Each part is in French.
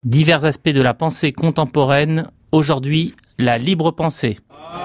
Divers aspects de la pensée contemporaine, aujourd'hui la libre pensée.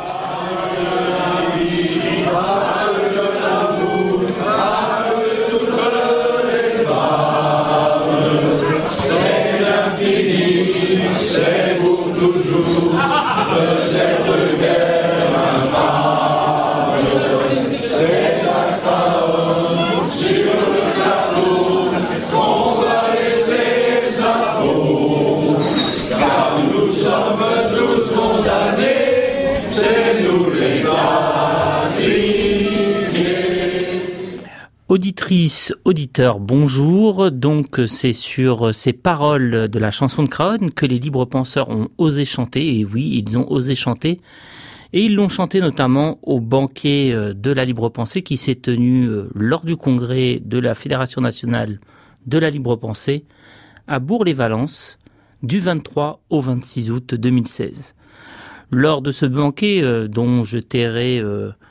Auditrices, auditeurs, bonjour. Donc c'est sur ces paroles de la chanson de Craonne que les libres penseurs ont osé chanter. Et oui, ils ont osé chanter. Et ils l'ont chanté notamment au banquet de la libre pensée qui s'est tenu lors du congrès de la Fédération nationale de la libre pensée à Bourg-les-Valences du 23 au 26 août 2016. Lors de ce banquet dont je tairai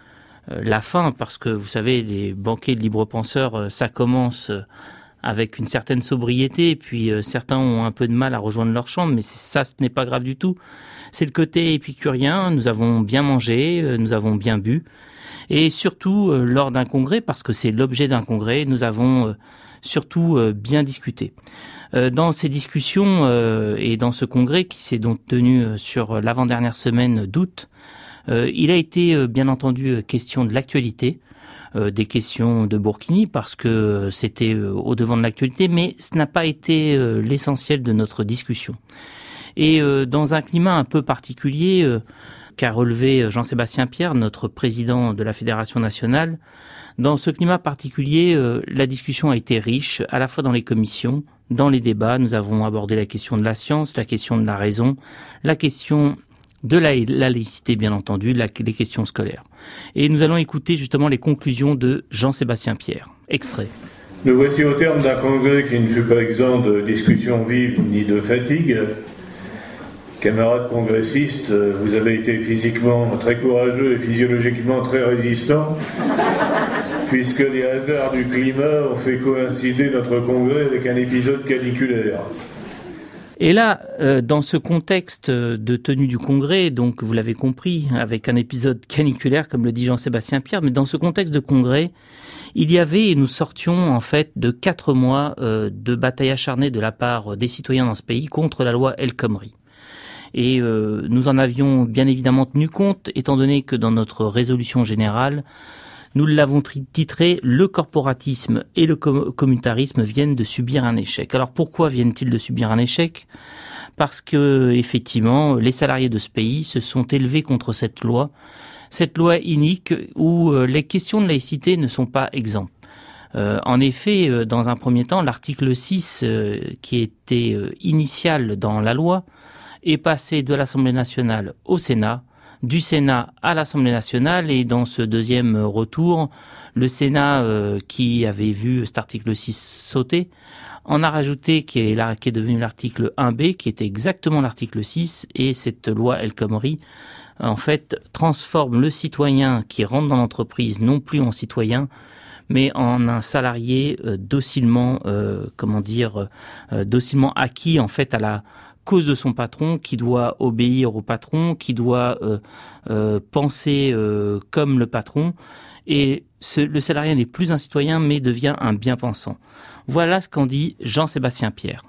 la fin, parce que vous savez, les banquets de libre penseurs, ça commence avec une certaine sobriété, puis certains ont un peu de mal à rejoindre leur chambre, mais ça, ce n'est pas grave du tout. C'est le côté épicurien, nous avons bien mangé, nous avons bien bu, et surtout lors d'un congrès, parce que c'est l'objet d'un congrès, nous avons surtout bien discuté. Dans ces discussions et dans ce congrès qui s'est donc tenu sur l'avant-dernière semaine d'août, il a été bien entendu question de l'actualité, des questions de Burkini parce que c'était au devant de l'actualité, mais ce n'a pas été l'essentiel de notre discussion. Et dans un climat un peu particulier qu'a relevé Jean-Sébastien Pierre, notre président de la Fédération nationale, dans ce climat particulier, la discussion a été riche, à la fois dans les commissions, dans les débats. Nous avons abordé la question de la science, la question de la raison, la question de la laïcité, bien entendu, les questions scolaires. Et nous allons écouter justement les conclusions de Jean-Sébastien Pierre. Extrait. Nous voici au terme d'un congrès qui ne fut pas exempt de discussions vives ni de fatigue. Camarades congressistes, vous avez été physiquement très courageux et physiologiquement très résistants, puisque les hasards du climat ont fait coïncider notre congrès avec un épisode caniculaire. Et là, dans ce contexte de tenue du congrès, donc vous l'avez compris, avec un épisode caniculaire, comme le dit Jean-Sébastien Pierre, mais dans ce contexte de congrès, il y avait, et nous sortions en fait de 4 mois de bataille acharnée de la part des citoyens dans ce pays contre la loi El Khomri. Et nous en avions bien évidemment tenu compte, étant donné que dans notre résolution générale, nous l'avons titré « Le corporatisme et le communautarisme viennent de subir un échec ». Alors pourquoi viennent-ils de subir un échec ? Parce que, effectivement, les salariés de ce pays se sont élevés contre cette loi inique où les questions de laïcité ne sont pas exemptes. En effet, dans un premier temps, l'article 6, qui était initial dans la loi, est passé de l'Assemblée nationale au Sénat, du Sénat à l'Assemblée nationale, et dans ce deuxième retour, le Sénat qui avait vu cet article 6 sauter, en a rajouté qui est devenu l'article 1B, qui était exactement l'article 6, et cette loi El Khomri, en fait, transforme le citoyen qui rentre dans l'entreprise non plus en citoyen, mais en un salarié docilement acquis en fait à la cause de son patron, qui doit obéir au patron, qui doit penser comme le patron. Et le salarié n'est plus un citoyen, mais devient un bien-pensant. Voilà ce qu'en dit Jean-Sébastien Pierre.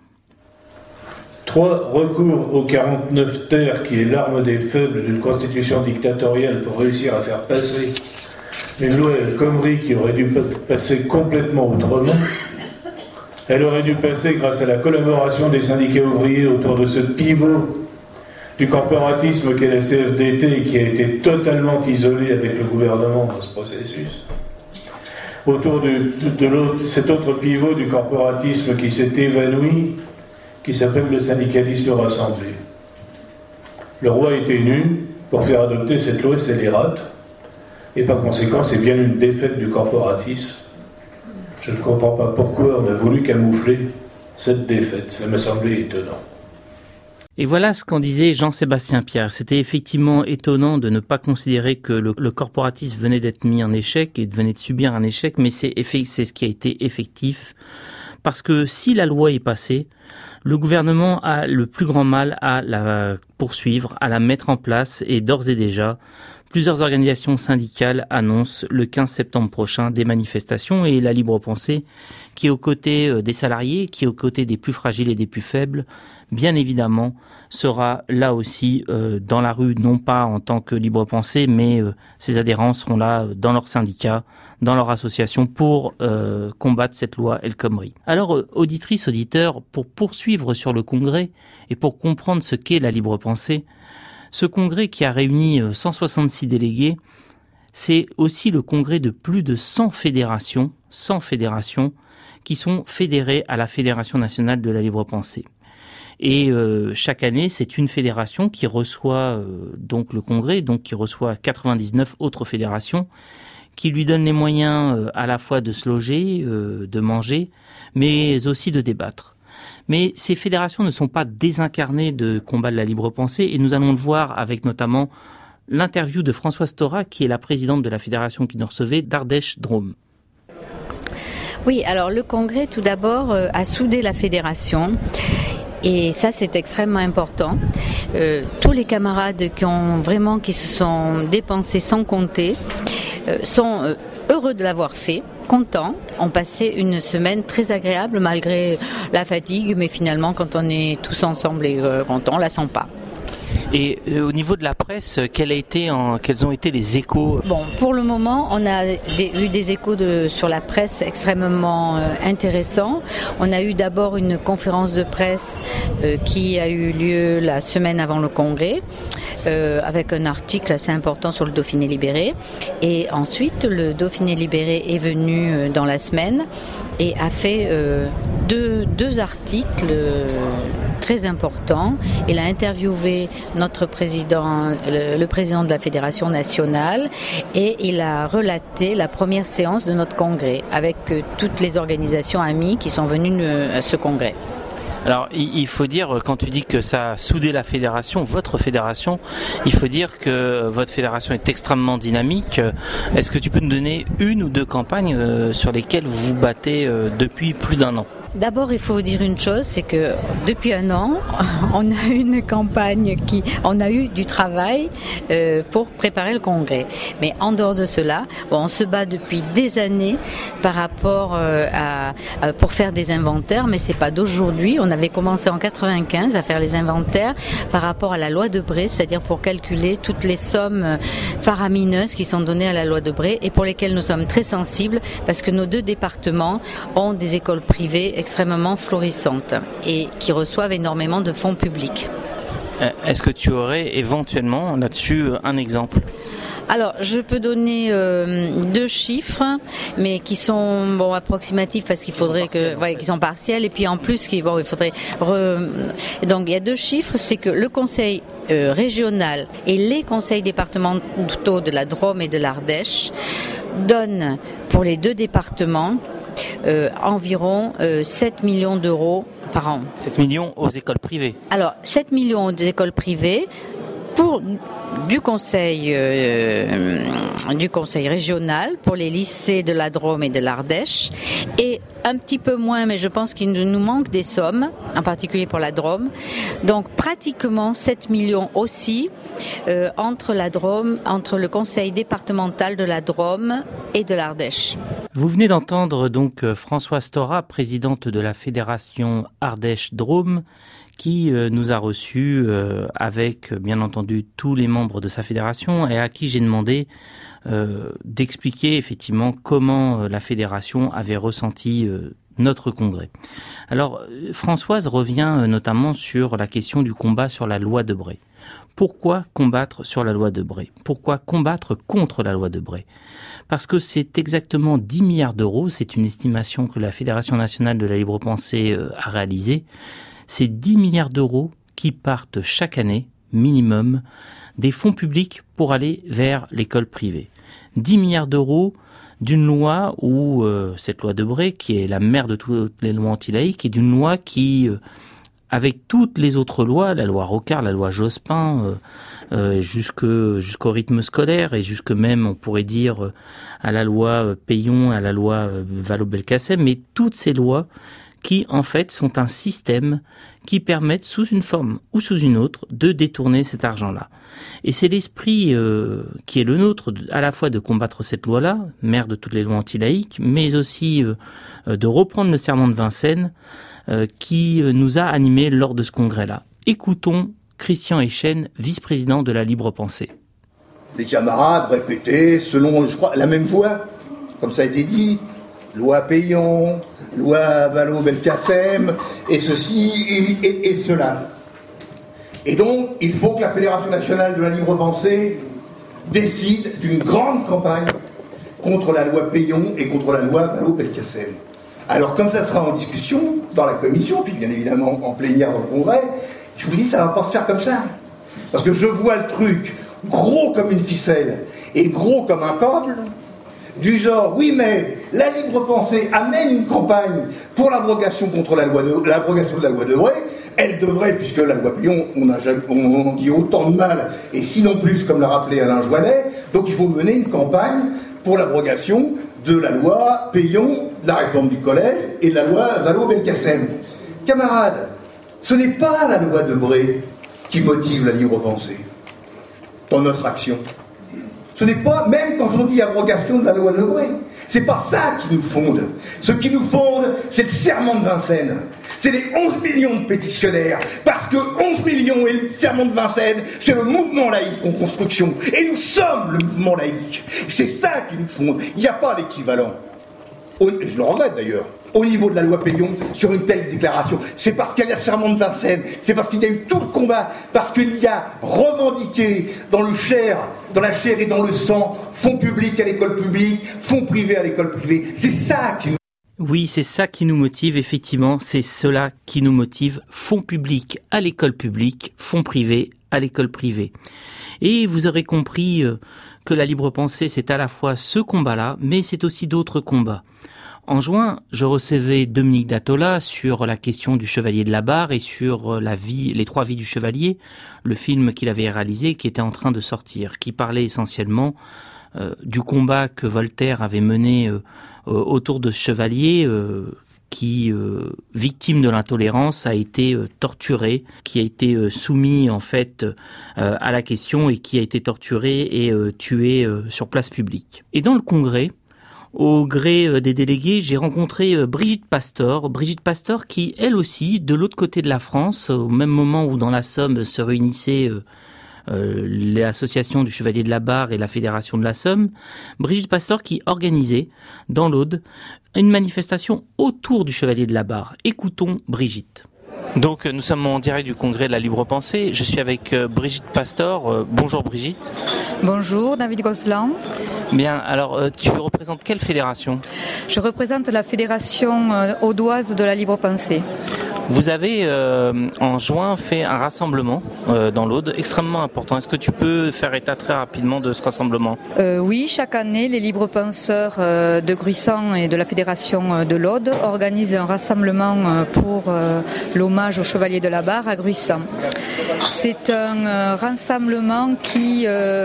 3. Recours au 49 ter, qui est l'arme des faibles d'une constitution dictatoriale pour réussir à faire passer une loi El Khomri qui aurait dû passer complètement autrement. Elle aurait dû passer grâce à la collaboration des syndicats ouvriers autour de ce pivot du corporatisme qu'est la CFDT et qui a été totalement isolé avec le gouvernement dans ce processus. Autour de cet autre pivot du corporatisme qui s'est évanoui, qui s'appelle le syndicalisme rassemblé. Le roi était nu pour faire adopter cette loi scélérate, et par conséquent, c'est bien une défaite du corporatisme. Je ne comprends pas pourquoi on a voulu camoufler cette défaite. Ça m'a semblé étonnant. Et voilà ce qu'en disait Jean-Sébastien Pierre. C'était effectivement étonnant de ne pas considérer que le corporatisme venait d'être mis en échec et venait de subir un échec, mais c'est ce qui a été effectif Parce que si la loi est passée, le gouvernement a le plus grand mal à la poursuivre, à la mettre en place, et d'ores et déjà, plusieurs organisations syndicales annoncent le 15 septembre prochain des manifestations, et la Libre Pensée, qui est aux côtés des salariés, qui est aux côtés des plus fragiles et des plus faibles, bien évidemment, sera là aussi dans la rue, non pas en tant que Libre Pensée, mais ses adhérents seront là dans leur syndicat, dans leur association pour combattre cette loi El Khomri. Alors, auditrices, auditeurs, pour poursuivre sur le congrès et pour comprendre ce qu'est la Libre Pensée, ce congrès qui a réuni 166 délégués, c'est aussi le congrès de plus de 100 fédérations qui sont fédérées à la Fédération nationale de la Libre Pensée. Et chaque année, c'est une fédération qui reçoit donc le congrès, donc qui reçoit 99 autres fédérations, qui lui donnent les moyens à la fois de se loger, de manger, mais aussi de débattre. Mais ces fédérations ne sont pas désincarnées de combat de la libre pensée, et nous allons le voir avec notamment l'interview de Françoise Thora, qui est la présidente de la fédération qui nous recevait d'Ardèche-Drôme. Oui, alors le congrès, tout d'abord, a soudé la fédération. Et ça, c'est extrêmement important. Tous les camarades qui se sont dépensés sans compter sont heureux de l'avoir fait, contents, ont passé une semaine très agréable malgré la fatigue, mais finalement, quand on est tous ensemble et contents, on la sent pas. Et au niveau de la presse, quels ont été les échos ? Bon, pour le moment, on a eu des échos sur la presse extrêmement intéressants. On a eu d'abord une conférence de presse qui a eu lieu la semaine avant le congrès, avec un article assez important sur le Dauphiné libéré. Et ensuite, le Dauphiné libéré est venu dans la semaine et a fait deux articles très importants. Il a interviewé notre président, le président de la Fédération nationale, et il a relaté la première séance de notre congrès avec toutes les organisations amies qui sont venues à ce congrès. Alors, il faut dire, quand tu dis que ça a soudé la fédération, votre fédération, il faut dire que votre fédération est extrêmement dynamique. Est-ce que tu peux nous donner une ou deux campagnes sur lesquelles vous vous battez depuis plus d'un an ? D'abord, il faut dire une chose, c'est que depuis un an, on a eu une campagne on a eu du travail pour préparer le congrès. Mais en dehors de cela, on se bat depuis des années par rapport pour faire des inventaires, mais c'est pas d'aujourd'hui. On avait commencé en 95 à faire les inventaires par rapport à la loi Debré, c'est-à-dire pour calculer toutes les sommes faramineuses qui sont données à la loi Debré et pour lesquelles nous sommes très sensibles parce que nos deux départements ont des écoles privées extrêmement florissantes et qui reçoivent énormément de fonds publics. Est-ce que tu aurais éventuellement là-dessus un exemple ? Alors, je peux donner deux chiffres, mais qui sont approximatifs parce qu'il faudrait qui sont partiels, et puis en plus il faudrait donc il y a deux chiffres, c'est que le conseil régional et les conseils départementaux de la Drôme et de l'Ardèche donnent pour les deux départements environ 7 millions d'euros par an. 7 millions aux écoles privées. Alors, 7 millions aux écoles privées du conseil régional pour les lycées de la Drôme et de l'Ardèche, et un petit peu moins, mais je pense qu'il nous manque des sommes, en particulier pour la Drôme. Donc pratiquement 7 millions aussi entre le conseil départemental de la Drôme et de l'Ardèche. Vous venez d'entendre donc Françoise Thora, présidente de la Fédération Ardèche-Drôme, qui nous a reçus avec, bien entendu, tous les membres de sa fédération, et à qui j'ai demandé d'expliquer effectivement comment la fédération avait ressenti notre congrès. Alors, Françoise revient notamment sur la question du combat sur la loi Debré. Pourquoi combattre sur la loi Debré ? Pourquoi combattre contre la loi Debré ? Parce que c'est exactement 10 milliards d'euros, c'est une estimation que la Fédération nationale de la libre pensée a réalisée. C'est 10 milliards d'euros qui partent chaque année, minimum, des fonds publics pour aller vers l'école privée. 10 milliards d'euros d'une loi où, cette loi Debré, qui est la mère de toutes les lois anti-laïques, est d'une loi qui, avec toutes les autres lois, la loi Rocard, la loi Jospin, jusqu'au rythme scolaire et jusque même, on pourrait dire, à la loi Payon, à la loi Vallaud-Belkacem, mais toutes ces lois qui en fait sont un système qui permettent sous une forme ou sous une autre de détourner cet argent-là. Et c'est l'esprit qui est le nôtre, à la fois de combattre cette loi-là, mère de toutes les lois anti-laïques, mais aussi de reprendre le serment de Vincennes qui nous a animés lors de ce congrès-là. Écoutons Christian Echen, vice-président de la Libre Pensée. Les camarades répétaient, selon, je crois, la même voix, comme ça a été dit, loi Payon, loi Vallaud-Belkacem, et ceci et cela. Et donc, il faut que la Fédération nationale de la libre pensée décide d'une grande campagne contre la loi Payon et contre la loi Vallaud-Belkacem. Alors, comme ça sera en discussion dans la commission, puis bien évidemment en plénière dans le congrès, je vous dis, ça va pas se faire comme ça. Parce que je vois le truc gros comme une ficelle et gros comme un câble, du genre, oui, mais la libre pensée amène une campagne pour l'abrogation de la loi Debré. Elle devrait, puisque la loi Payon, on dit autant de mal, et sinon plus, comme l'a rappelé Alain Joannet, donc il faut mener une campagne pour l'abrogation de la loi Payon, de la réforme du collège et de la loi Vallaud-Belkacem. Camarades, ce n'est pas la loi Debré qui motive la libre pensée dans notre action. Ce n'est pas, même quand on dit abrogation de la loi Debré, c'est pas ça qui nous fonde. Ce qui nous fonde, c'est le serment de Vincennes. C'est les 11 millions de pétitionnaires. Parce que 11 millions et le serment de Vincennes, c'est le mouvement laïque en construction. Et nous sommes le mouvement laïque. C'est ça qui nous fonde. Il n'y a pas l'équivalent. Je le regrette d'ailleurs. Au niveau de la loi Payon, sur une telle déclaration. C'est parce qu'il y a le serment de Vincennes, c'est parce qu'il y a eu tout le combat, parce qu'il y a revendiqué dans la chair et dans le sang, fonds publics à l'école publique, fonds privés à l'école privée. C'est ça qui nous... Oui, c'est ça qui nous motive, effectivement, c'est cela qui nous motive. Fonds publics à l'école publique, fonds privés à l'école privée. Et vous aurez compris que la libre pensée, c'est à la fois ce combat-là, mais c'est aussi d'autres combats. En juin, je recevais Dominique Datola sur la question du Chevalier de la Barre et sur les 3 vies du Chevalier, le film qu'il avait réalisé, qui était en train de sortir, qui parlait essentiellement du combat que Voltaire avait mené autour de ce chevalier qui, victime de l'intolérance, a été torturé, qui a été soumis en fait à la question et qui a été torturé et tué sur place publique. Et dans le congrès, au gré des délégués, j'ai rencontré Brigitte Pastor qui, elle aussi, de l'autre côté de la France, au même moment où dans la Somme se réunissaient l'association du Chevalier de la Barre et la Fédération de la Somme, Brigitte Pastor qui organisait, dans l'Aude, une manifestation autour du Chevalier de la Barre. Écoutons Brigitte. Donc nous sommes en direct du congrès de la Libre Pensée. Je suis avec Brigitte Pastor. Bonjour Brigitte. Bonjour David Gosselin. Bien, alors tu représentes quelle fédération ? Je représente la fédération audoise de la Libre Pensée. Vous avez en juin fait un rassemblement dans l'Aude extrêmement important. Est-ce que tu peux faire état très rapidement de ce rassemblement ? Oui, chaque année, les libres penseurs de Gruissan et de la fédération de l'Aude organisent un rassemblement pour l'hommage au Chevalier de la Barre à Gruissan. C'est un rassemblement qui a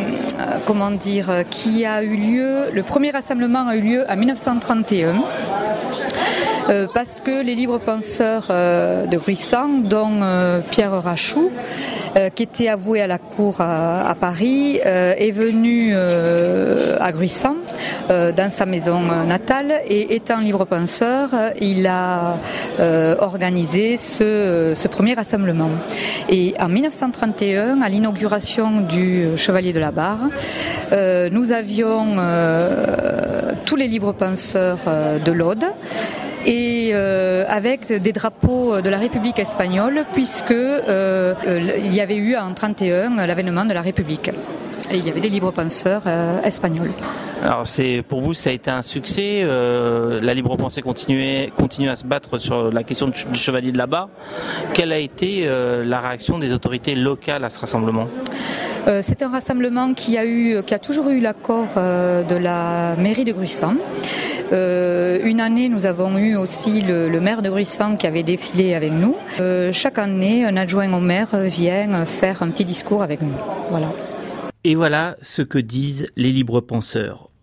eu lieu. Le premier rassemblement a eu lieu en 1931. Parce que les libres penseurs de Gruissan, dont Pierre Rachou, qui était avoué à la cour à Paris, est venu à Gruissan, dans sa maison natale, et étant libre penseur, il a organisé ce premier rassemblement. Et en 1931, à l'inauguration du Chevalier de la Barre, nous avions tous les libres penseurs de l'Aude, et avec des drapeaux de la République espagnole, puisque il y avait eu en 1931 l'avènement de la République. Et il y avait des libres penseurs espagnols. Alors pour vous ça a été un succès. La libre pensée continue à se battre sur la question du Chevalier de la Barre. Quelle a été la réaction des autorités locales à ce rassemblement ? C'est un rassemblement qui a toujours eu l'accord de la mairie de Gruissan. Une année, nous avons eu aussi le maire de Gruissan qui avait défilé avec nous. Chaque année, un adjoint au maire vient faire un petit discours avec nous. Voilà. Et voilà ce que disent les libres penseurs.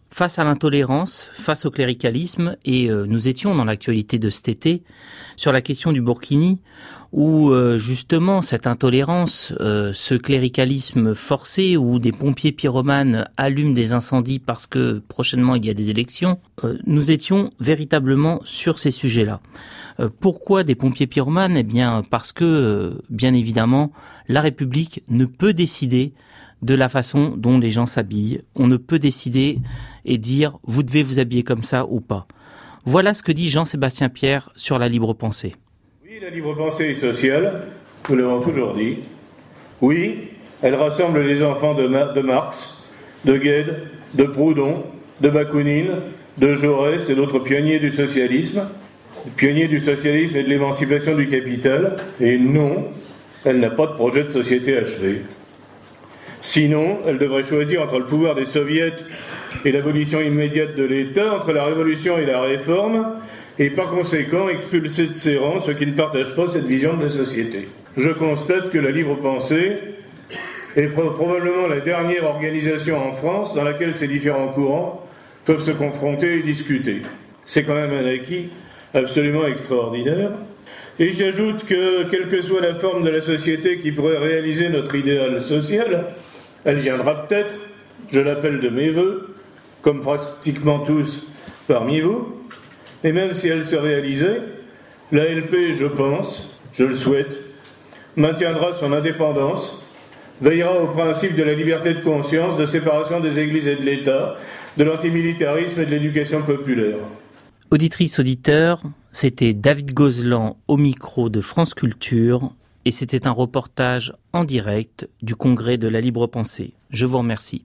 face à l'intolérance, face au cléricalisme, et nous étions dans l'actualité de cet été sur la question du burkini, où justement cette intolérance, ce cléricalisme forcé, où des pompiers pyromanes allument des incendies parce que prochainement il y a des élections, nous étions véritablement sur ces sujets-là. Pourquoi des pompiers pyromanes ? Eh bien parce que, bien évidemment, la République ne peut décider de la façon dont les gens s'habillent. On ne peut décider et dire « vous devez vous habiller comme ça » ou pas. Voilà ce que dit Jean-Sébastien Pierre sur la libre pensée. Oui, la libre pensée est sociale, nous l'avons toujours dit. Oui, elle rassemble les enfants de Marx, de Gued, de Proudhon, de Bakounine, de Jaurès et d'autres pionniers du socialisme et de l'émancipation du capital. Et non, elle n'a pas de projet de société achevé. Sinon, elle devrait choisir entre le pouvoir des soviets et l'abolition immédiate de l'État, entre la révolution et la réforme, et par conséquent expulser de ses rangs ceux qui ne partagent pas cette vision de la société. Je constate que la libre pensée est probablement la dernière organisation en France dans laquelle ces différents courants peuvent se confronter et discuter. C'est quand même un acquis absolument extraordinaire. Et j'ajoute que, quelle que soit la forme de la société qui pourrait réaliser notre idéal social, elle viendra peut-être, je l'appelle de mes vœux, comme pratiquement tous parmi vous, et même si elle se réalisait, l'ALP, je pense, je le souhaite, maintiendra son indépendance, veillera au principe de la liberté de conscience, de séparation des églises et de l'État, de l'antimilitarisme et de l'éducation populaire. Auditrices, auditeurs, c'était David Gozlan au micro de France Culture et c'était un reportage en direct du Congrès de la Libre Pensée. Je vous remercie.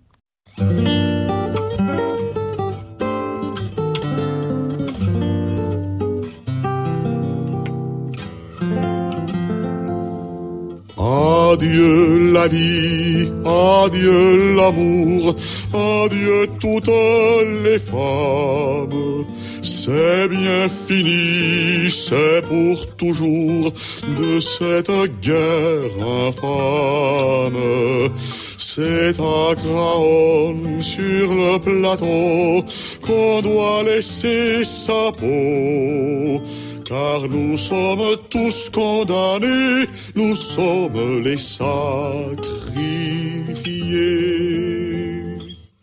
Adieu la vie, adieu l'amour, adieu toutes les femmes. C'est bien fini, c'est pour toujours de cette guerre infâme. C'est à Craonne sur le plateau qu'on doit laisser sa peau. Car nous sommes tous condamnés, nous sommes les sacrifiés.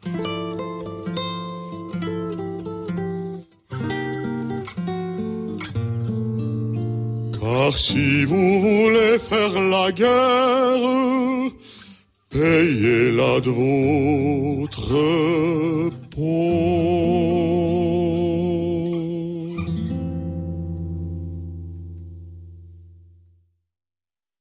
Car si vous voulez faire la guerre, payez-la de votre peau.